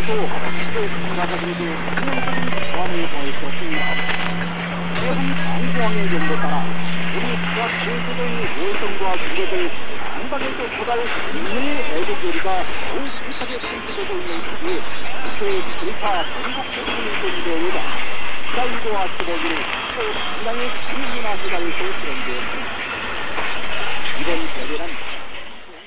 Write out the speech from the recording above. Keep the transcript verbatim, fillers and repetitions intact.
또 참가자들에게 전형적인 조안을 더했었습니다. 대한 방공의 용도 따라 우리 국가 최고의 월성과 기력을 한방에서 도달 인민의 애국 요리가 더욱 깊하게 분수되고 있는 시기에 국회의 불파 전국적인 인권대회가 사일도와 십오일 또 상당히 흥미나 기다려서 실현되었습니다. 이번 대회는